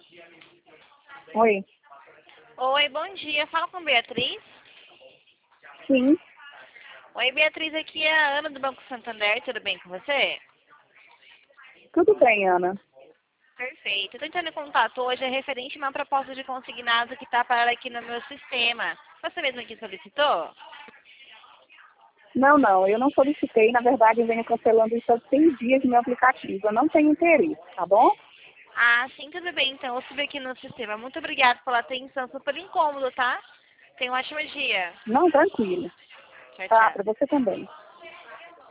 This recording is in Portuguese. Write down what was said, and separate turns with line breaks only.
Oi.
Oi, bom dia. Fala com Beatriz.
Sim,
Oi, Beatriz, aqui é a Ana do Banco Santander. Tudo bem com você?
tudo bem, Ana.
Perfeito. Estou entrando em contato hoje referente a uma proposta de consignado que está para aqui no meu sistema. Você mesmo que solicitou?
Não, eu não solicitei. Na verdade, eu venho cancelando isso há 6 dias no meu aplicativo. Eu não tenho interesse, tá bom?
Ah, sim, tudo bem. Então, eu subi aqui no sistema. Muito obrigada pela atenção. Super incômodo, tá? Tenha um ótimo dia.
Não, tranquilo.
Tchau,
Tá,
tchau.
para você também.